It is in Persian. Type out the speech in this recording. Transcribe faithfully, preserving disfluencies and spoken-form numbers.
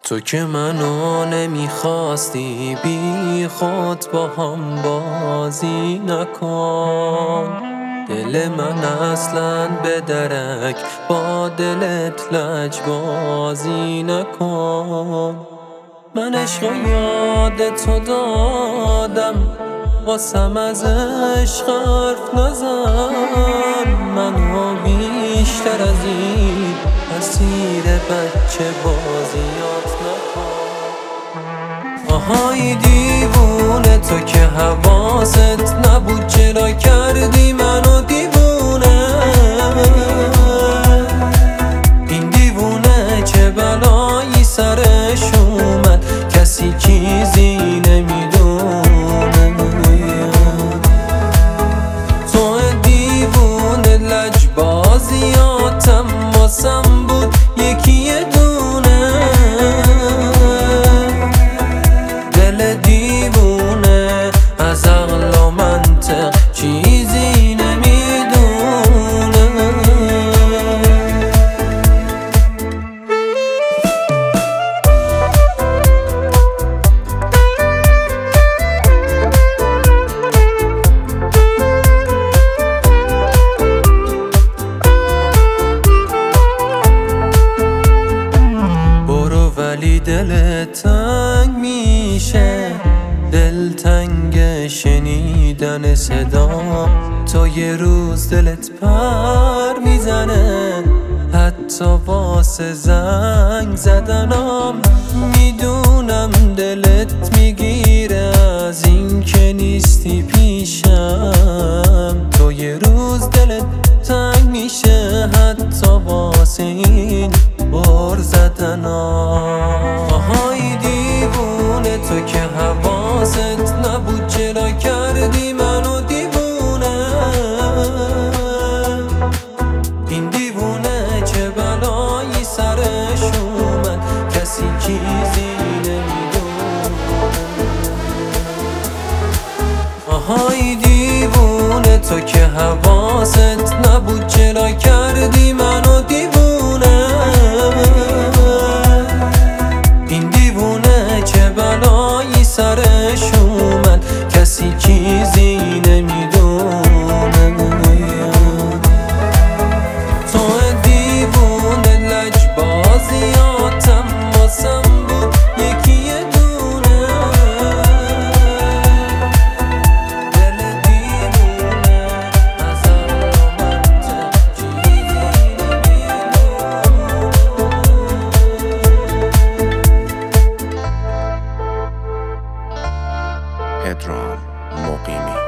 تو که منو نمیخواستی بی خود با هم بازی نکن. دل من اصلا به درک با دلت لج بازی نکن. من عشق و یاد تو دادم واسم از عشق حرف نزن. منو بیشتر از این اسیر بچه بازیات نکن. آهای دیوونه تو که حواست نبود چرا کردی منو دیوونه. این دیوونه چه بلایی سرش اومد کسی چیزی نمیدونه. تو دیوونه لج بازیاتم واسم بود یکی یه دونه. دل دیوونه از عقل و منطق چیزی نمیدونه. برو ولی دلت تنگ میشه، دلتنگ شنیدن صدا. تو یه روز دلت پر میزنه حتی واسه زنگ زدنم. میدونم دلت میگیره از این که نیستی پیشم. تو یه روز دلت تنگ میشه حتی واسه این بار زدنم. آهای دیوونه تو که حواست نبود چرا کردی منو دیوونه. این دیوونه چه بلایی سرش اومد کسی چیزی نمیدونه. آهای دیوونه تو که حواست نبود چرا کردی منو دیوونه. این دیوونه چه بلایی سرش اومد کسی چیزی نمیدونه. تو دیوونه لج بازیاتم واسم بود یکی یه دونه. دل دیوونه از عقل و منطق چیزی نمیدونه. پدرام مقیمی